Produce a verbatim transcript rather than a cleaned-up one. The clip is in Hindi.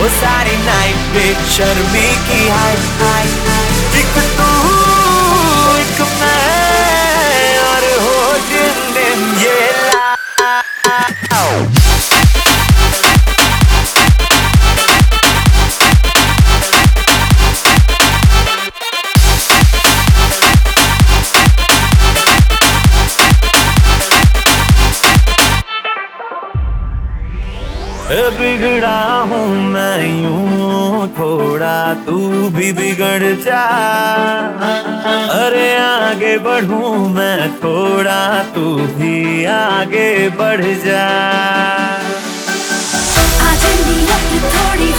वो सारी नाइट बेशर्मी की हाय हाय। एक तू एक मैं और हो दिन दिन ये लाओ। बिगड़ा हूँ मैं यूं थोड़ा, तू भी बिगड़ जा। अरे आगे बढ़ूं मैं थोड़ा, तू भी आगे बढ़ जा। आज नीयत थोड़ी